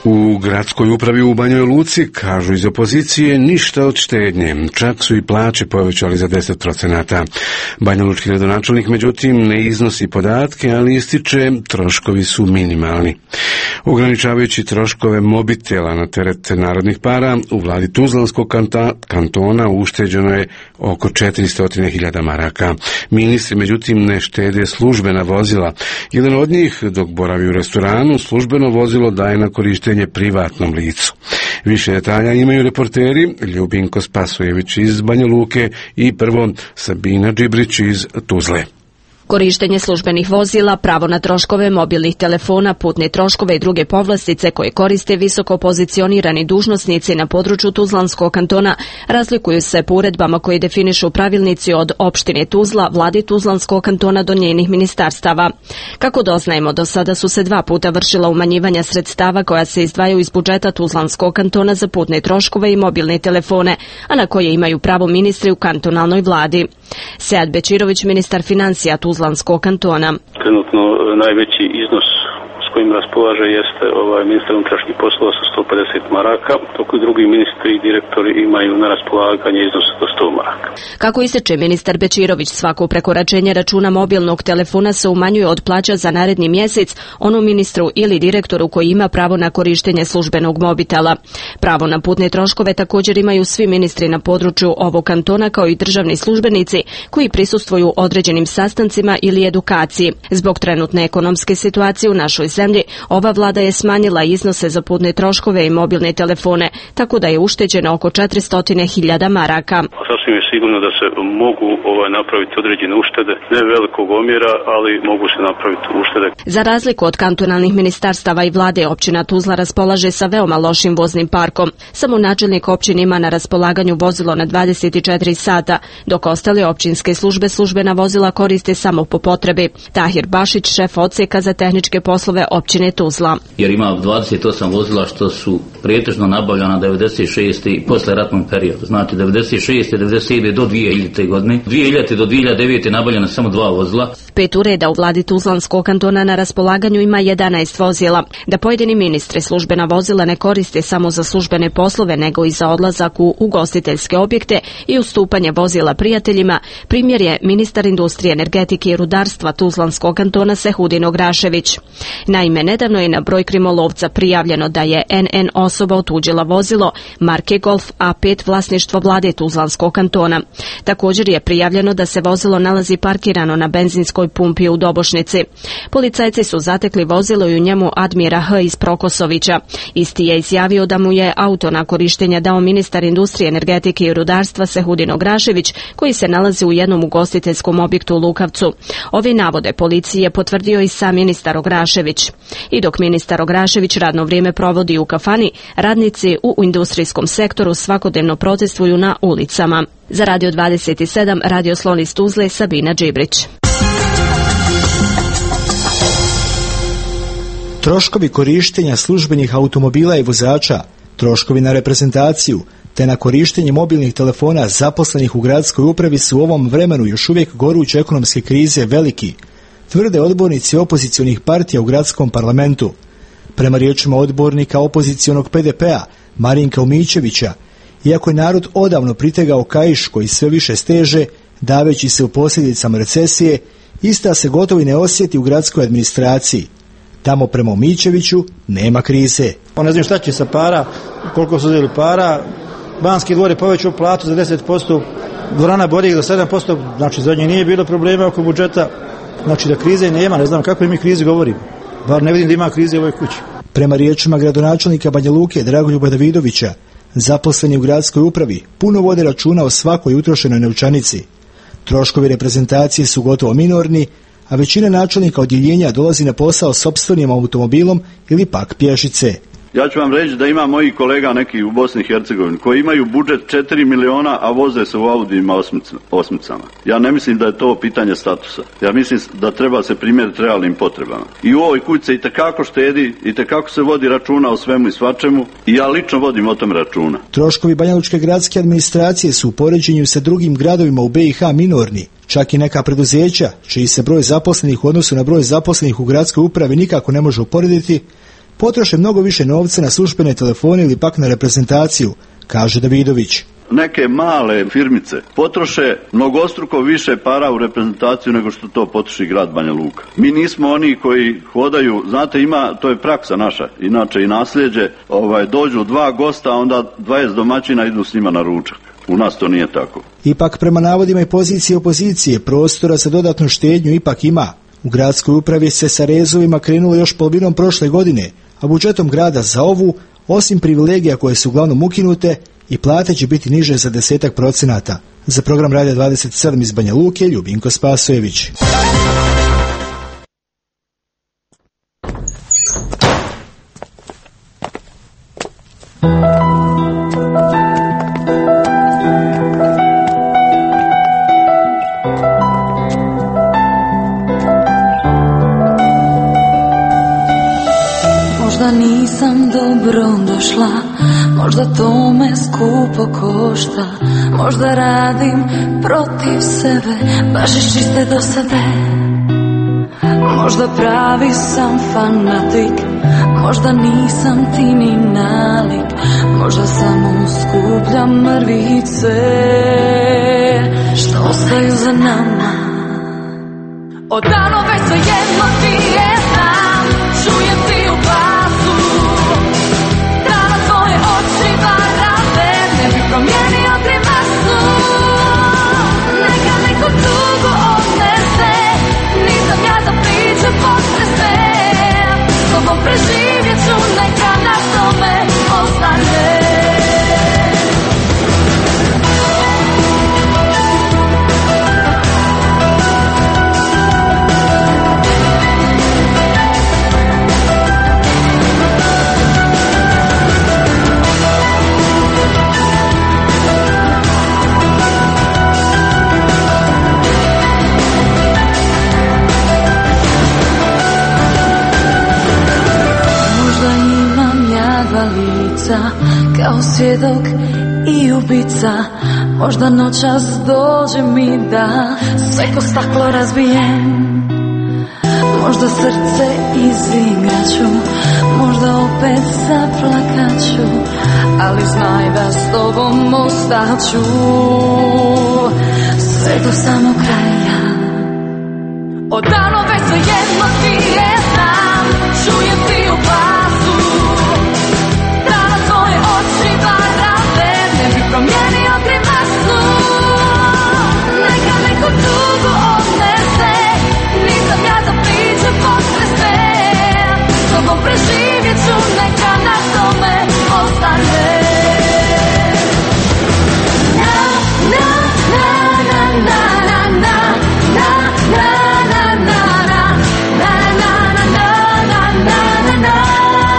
U gradskoj upravi u Banjoj Luci, kažu iz opozicije, ništa od štednje, čak su i plaće povećali za 10%. Banjalučki gradonačelnik međutim ne iznosi podatke, ali ističe troškovi su minimalni. Ograničavajući troškove mobitela na teret narodnih para, u vladi Tuzlanskog kantona ušteđeno je oko 400.000 maraka. Ministri međutim ne štede službena vozila. Jedan od njih, dok boravi u restoranu, službeno vozilo daje na korištenje privatnom licu. Više detalja imaju reporteri Ljubinko Spasojević iz Banja Luke i prvo Sabina Džibrić iz Tuzle. Korištenje službenih vozila, pravo na troškove mobilnih telefona, putne troškove i druge povlastice koje koriste visoko pozicionirani dužnosnici na području Tuzlanskog kantona razlikuju se po uredbama koje definišu pravilnici od opštine Tuzla, vladi Tuzlanskog kantona do njenih ministarstava. Kako doznajemo, do sada su se 2 puta vršila umanjivanja sredstava koja se izdvajaju iz budžeta Tuzlanskog kantona za putne troškove i mobilne telefone, a na koje imaju pravo ministri u kantonalnoj vladi. Sead Bečirović, ministar financija Tuzlanskog kantona. Trenutno najveći iznos s kojim raspolaže jeste ministar unutrašnjih poslova sa 150 maraka, dok drugi ministri i direktori imaju na raspolaganje iznos do 100 maraka. Kako ističe ministar Bečirović, svako prekoračenje računa mobilnog telefona se umanjuje od plaća za naredni mjesec onom ministru ili direktoru koji ima pravo na korištenje službenog mobitela. Pravo na putne troškove također imaju svi ministri na području ovog kantona kao i državni službenici koji prisustvuju određenim sastancima ili edukaciji. Zbog trenutne ekonomske situacije u našoj zemlji, ova vlada je smanjila iznose za putne troškove i mobilne telefone, tako da je ušteđeno oko 400.000 maraka. Sasvim je sigurno da se mogu napraviti određene uštede, ne velikog omjera, ali mogu se napraviti uštede. Za razliku od kantonalnih ministarstava i vlade, općina Tuzla raspolaže sa veoma lošim voznim parkom. Samo načelnik općine ima na raspolaganju vozilo na 24 sata, dok ostale općinske službe službena vozila koriste samo po potrebi. Tahir Bašić, šef odsjeka za tehničke poslove općine Tuzla. Jer ima 28 vozila što su pretežno nabavljena 96. i posle ratnog perioda. Znači 96. 97. do 2000. godine. 2000. do 2009. nabavljena samo 2 vozila. 5 ureda u vladi Tuzlanskog kantona na raspolaganju ima 11 vozila. Da pojedini ministri službena vozila ne koriste samo za službene poslove, nego i za odlazak u ugostiteljske objekte i ustupanje vozila prijateljima, primjer je ministar industrije, energetike i rudarstva Tuzlanskog kantona Sehudin Ograšević. Naime, nedavno je na broj krimolovca prijavljeno da je NN osoba otuđila vozilo marke Golf A5 vlasništvo vlade Tuzlanskog kantona. Također je prijavljeno da se vozilo nalazi parkirano na benzinskoj pumpi u Dobošnici. Policajci su zatekli vozilo i u njemu Admira H. iz Prokosovića. Isti je izjavio da mu je auto na korištenje dao ministar industrije, energetike i rudarstva Sehudin Ograšević, koji se nalazi u jednom ugostiteljskom objektu u Lukavcu. Ove navode policiji je potvrdio i sam ministar Ograšević. I dok ministar Ograšević radno vrijeme provodi u kafani, radnici u industrijskom sektoru svakodnevno protestuju na ulicama. Za Radio 27, Radio Slon iz Tuzle, Sabina Džibrić. Troškovi korištenja službenih automobila i vozača, troškovi na reprezentaciju, te na korištenje mobilnih telefona zaposlenih u gradskoj upravi su u ovom vremenu još uvijek goruće ekonomske krize veliki, tvrde odbornici opozicionih partija u gradskom parlamentu. Prema riječima odbornika opozicionog PDP-a Marinka Umićevića, iako je narod odavno pritegao kaiš koji sve više steže, daveći se u posljedicama recesije, ista se gotovo i ne osjeti u gradskoj administraciji. Tamo prema Umićeviću nema krize. On ne znam šta će sa para, koliko su uzeli para, Banski dvor je povećao platu za 10%, dvorana Borijeg do 7%, znači za nje nije bilo problema oko budžeta, znači da krize nema, ne znam kako mi krizi govorimo, bar ne vidim da ima krize u ovoj kući. Prema riječima gradonačelnika Banja Luke Dragoljuba Davidovića, zaposleni u gradskoj upravi puno vode računa o svakoj utrošenoj novčanici. Troškovi reprezentacije su gotovo minorni, a većina načelnika odjeljenja dolazi na posao sopstvenim automobilom ili pak pješice. Ja ću vam reći da ima mojih kolega neki u Bosni i Hercegovini koji imaju budžet 4 miliona, a voze se u Audijima osmicama. Ja ne mislim da je to pitanje statusa. Ja mislim da treba se primjeriti realnim potrebama. I u ovoj kući se itekako štedi, itekako se vodi računa o svemu i svačemu i ja lično vodim o tom računa. Troškovi banjalučke gradske administracije su u poređenju sa drugim gradovima u BiH minorni. Čak i neka preduzeća, čiji se broj zaposlenih u odnosu na broj zaposlenih u gradskoj upravi nikako ne može uporediti, potroše mnogo više novca na službene telefone ili pak na reprezentaciju, kaže Davidović. Neke male firmice potroše mnogostruko više para u reprezentaciju nego što to potroši grad Banja Luka. Mi nismo oni koji hodaju, znate, to je praksa naša, inače i nasljeđe, dođu 2 gosta, onda 20 domaćina idu s njima na ručak. U nas to nije tako. Ipak, prema navodima i pozicije opozicije, prostora za dodatnu štednju ipak ima. U gradskoj upravi se sa rezovima krenulo još polovinom prošle godine, a budžetom grada za ovu, osim privilegija koje su uglavnom ukinute, i plate će biti niže za 10%. Za program Radija 27 iz Banja Luke, Ljubinko Spasojević. Možda nisam dobro došla, možda to me skupo košta, možda radim protiv sebe, baš iz čiste dosade. Možda pravi sam fanatik, možda nisam ti ni nalik, možda samo skupljam mrvice što ostaju za nama. Od danove sve jedno ti je znam, čujem ti u glasu, dana tvoje oči varave, ne bi promijenio grimasu. Neka neko tugu odnese, nisam ja za priče potresne, s tobom preživjet ću, neka na tome ostane. Kao svjedok i ubica, možda noćas dođe mi da sve ko staklo razbijem. Možda srce izigraću, možda opet zaplakaću, ali znaj da s tobom ostaću sve do samog kraja. Od danove sve jedno ti je znam, čujem ti u glasu, promijenio grimasu. Neka neko tugu odnese, nisam ja za priče potresne, s tobom preživjet ću, neka na tome ostane. Na, na, na, na, na, na, na, na, na, na, na, na, na, na, na, na, na, na.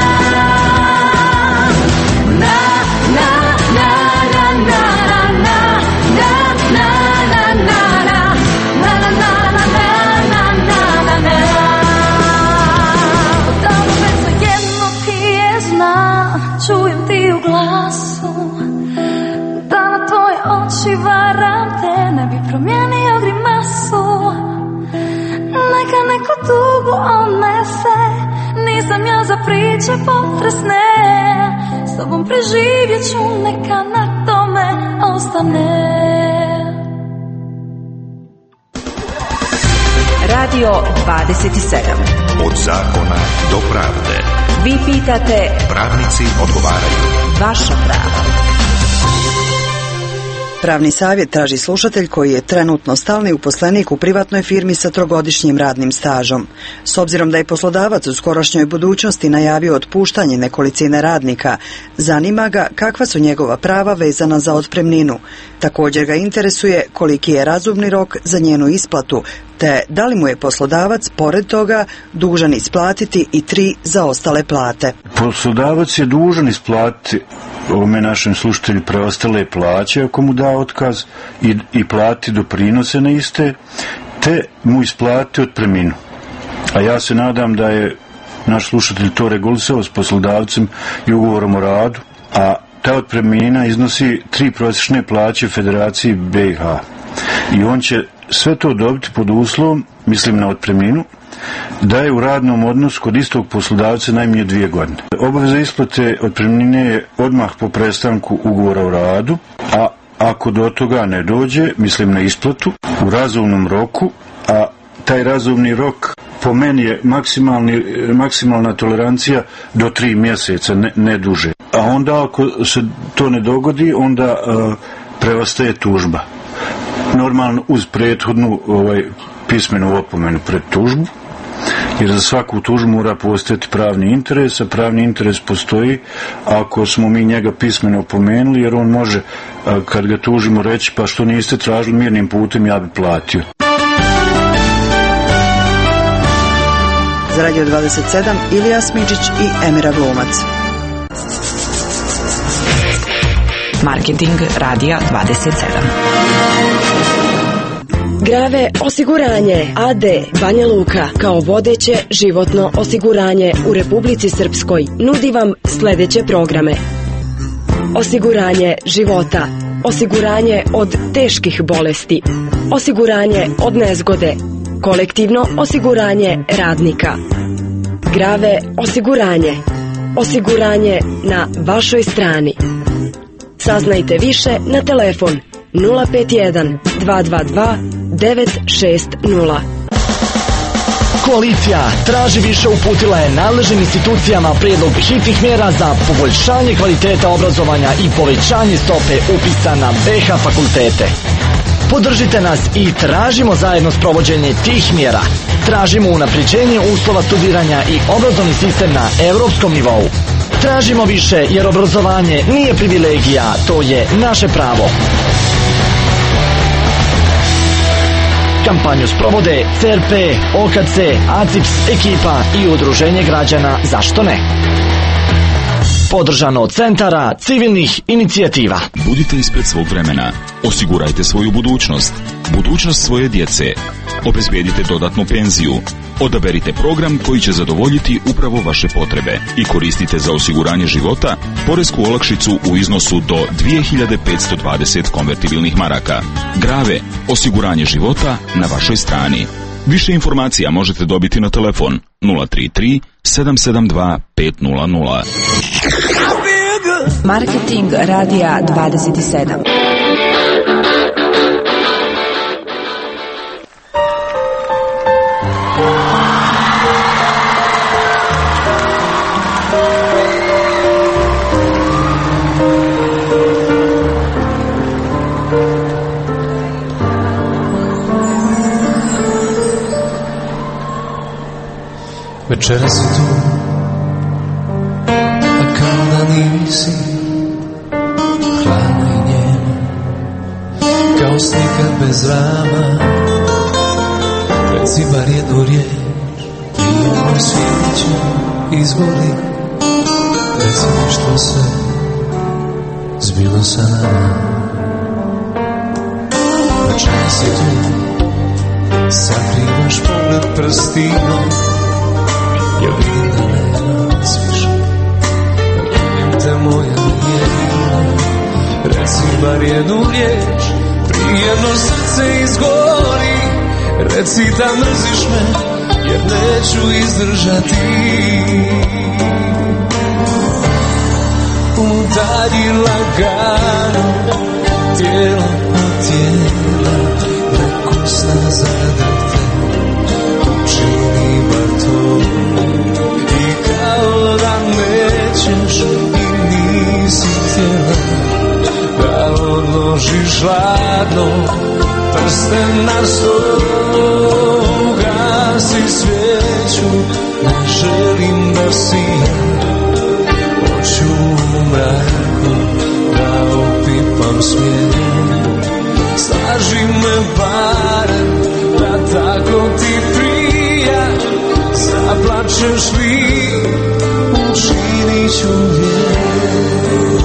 Čujem ti u glasu, da na tvoje oči varam te, ne bi promijenio grimasu. Neka neko tugu odnese, nisam ja za priče potresne, s tobom preživjet ću, neka na tome ostane. Radio 27. Od zakona do pravde. Vi pitate, pravnici odgovaraju. Vaša prava. Pravni savjet traži slušatelj koji je trenutno stalni uposlenik u privatnoj firmi sa 3-godišnjim radnim stažom. S obzirom da je poslodavac u skorašnjoj budućnosti najavio otpuštanje nekolicine radnika, zanima ga kakva su njegova prava vezana za otpremninu. Također ga interesuje koliki je razumni rok za njenu isplatu, te da li mu je poslodavac pored toga dužan isplatiti i 3 zaostale plate. Poslodavac je dužan isplatiti ovome našem slušatelju preostale plaće ako mu da otkaz i plati doprinose na iste, te mu isplati otpremninu. A ja se nadam da je naš slušatelj to regulisao s poslodavcem i ugovorom o radu, a ta otpremnina iznosi 3 prosječne plaće Federaciji BiH. I on će sve to dobiti pod uslovom, mislim na otpremninu, da je u radnom odnosu kod istog poslodavca najmanje 2 godine. Obaveza isplate otpremnine je odmah po prestanku ugovora o radu, a ako do toga ne dođe, mislim na isplatu, u razumnom roku, a taj razumni rok po meni je maksimalna tolerancija do 3 mjeseca, ne duže. A onda ako se to ne dogodi, onda preostaje tužba. Normalno uz prethodnu pismenu opomenu pred tužbu, jer za svaku tužbu mora postojati pravni interes, a pravni interes postoji ako smo mi njega pismeno opomenuli, jer on može, kad ga tužimo, reći pa što niste tražili mirnim putem, ja bi platio. Za Radio 27 Ilija Smidžić i Emira Glumac. Marketing Radija 27. Grave osiguranje AD Banja Luka kao vodeće životno osiguranje u Republici Srpskoj nudi vam sljedeće programe: osiguranje života, osiguranje od teških bolesti, osiguranje od nezgode, kolektivno osiguranje radnika, Grave osiguranje, osiguranje na vašoj strani. Saznajte više na telefon 051 222 960. Koalicija traži više uputila je nadležnim institucijama prijedlog hitnih mjera za poboljšanje kvaliteta obrazovanja i povećanje stope upisa na BH fakultete. Podržite nas i tražimo zajedno sprovođenje tih mjera. Tražimo unapređenje uslova studiranja i obrazovni sistem na europskom nivou. Tražimo više jer obrazovanje nije privilegija, to je naše pravo. Kampanju sprovode CRP, OKC, ACIPS, ekipa i udruženje građana Zašto ne? Podržano od centara civilnih inicijativa. Budite ispred svog vremena. Osigurajte svoju budućnost. Budućnost svoje djece. Obezbijedite dodatnu penziju. Odaberite program koji će zadovoljiti upravo vaše potrebe i koristite za osiguranje života poresku olakšicu u iznosu do 2520 konvertibilnih maraka. Grave, osiguranje života na vašoj strani. Više informacija možete dobiti na telefon 033 772 500. Marketing Radija 27. Večera si tu, a kao da nisi, hladna i njena, kao slika bez rama. Reci bar jednu riječ, i ono svijeće izgori. Reci mi što se zbilo sa nama. Večera si tu, sakrivaš pogled prstinom. Ja vidim da ne nas više, da volim te moja jedina. Reci bar jednu riječ, prije jedno srce izgori. Reci da mrziš me, jer neću izdržati. Udalji lagano, tijelo po tijela, preko sna zadrte, učini bar to. Kao da nećeš i nisi htjela da odložiš hladno prsten na stol. Gasi svijeću, ne želim da si. Hoću u mraku da opipam smijet. Slaži me barem da tako ti prija. Zaplačeš li, učinit ću vijek.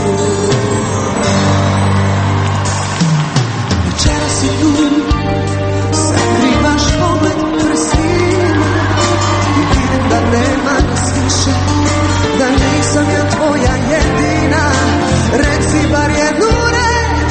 Večera si tu, sakrivaš pogled prstima. I vidim da nema nas više, da nisam ja tvoja jedina. Reci bar jednu reč,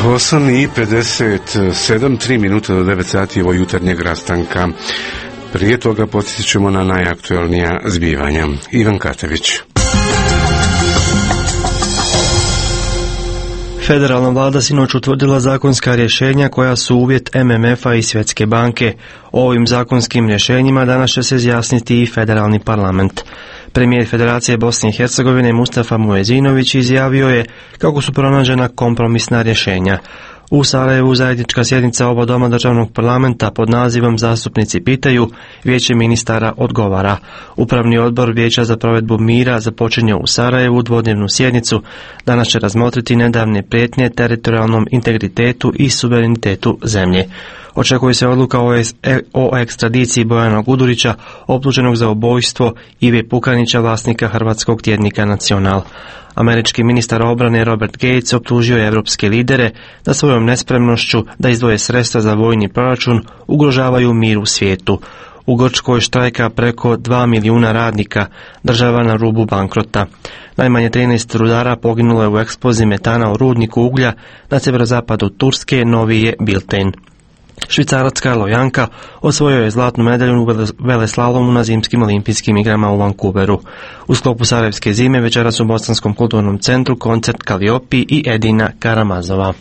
8:57, 3 minuta do 9 sati ovo jutarnjeg rastanka. Prije toga podsjetit ćemo na najaktualnija zbivanja. Ivan Katević. Federalna vlada sinoć utvrdila zakonska rješenja koja su uvjet MMF-a i Svjetske banke. O ovim zakonskim rješenjima danas će se izjasniti i federalni parlament. Premijer Federacije Bosne i Hercegovine Mustafa Muezinović izjavio je kako su pronađena kompromisna rješenja. U Sarajevu zajednička sjednica oba doma državnog parlamenta pod nazivom Zastupnici pitaju, Vijeće ministara odgovara. Upravni odbor Vijeća za provedbu mira započinje u Sarajevu dvodnevnu sjednicu. Danas će razmotriti nedavne prijetnje teritorijalnom integritetu i suverenitetu zemlje. Očekuje se odluka o ekstradiciji Bojana Gudurića, optuženog za ubojstvo Ive Pukanića, vlasnika hrvatskog tjednika Nacional. Američki ministar obrane Robert Gates optužio je evropske lidere da svojom nespremnošću da izdvoje sredstva za vojni proračun ugrožavaju mir u svijetu. U Grčkoj štrajka preko 2 milijuna radnika, država na rubu bankrota. Najmanje 13 rudara poginulo je u eksploziji metana u rudniku uglja na sjeverozapadu Turske, noviji je bilten. Švicarac Karlo Janka osvojio je zlatnu medalju u veleslalomu na zimskim olimpijskim igrama u Vancouveru. U sklopu Sarajevske zime večeras u Bosanskom kulturnom centru koncert Kaliopi i Edina Karamazova.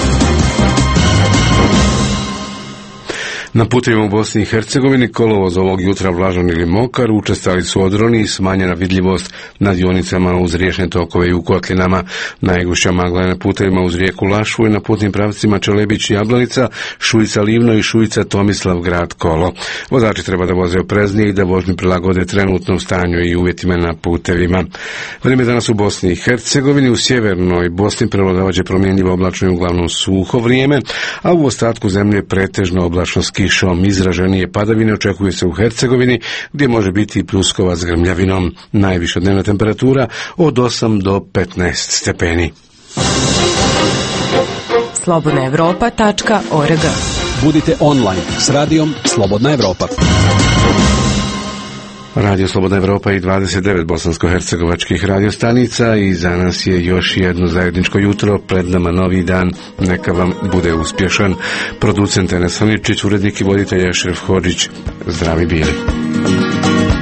Na putevima u Bosni i Hercegovini kolovoz ovog jutra vlažan ili mokar, učestali su odroni i smanjena vidljivost na dionicama uz riječne tokove i u kotlinama. Najgušća magla je na putevima uz rijeku Lašu i na putnim pravcima Čelebić i Jablanica, Šujica Livno i Šujica Tomislav grad Kolo. Vozači treba da voze opreznije i da vožnju prilagode trenutnom stanju i uvjetima na putevima. Vrijeme danas u Bosni i Hercegovini, u sjevernoj Bosni prevladavaće promjenjivo oblačno i uglavnom suho vrijeme, a u ostatku zemlje pretežno oblačno s kišom. Izraženije padavine očekuje se u Hercegovini, gdje može biti pljuskova s grmljavinom. Najviša dnevna temperatura od 8 do 15 stepeni. slobodnaevropa.org. Budite online s radijom Slobodna Evropa. Radio Slobodna Evropa i 29 bosansko-hercegovačkih radiostanica i za nas je još jedno zajedničko jutro, pred nama novi dan, neka vam bude uspješan. Producent Enes Haničić, urednik i voditelj Ešref Hodžić, zdravi bili.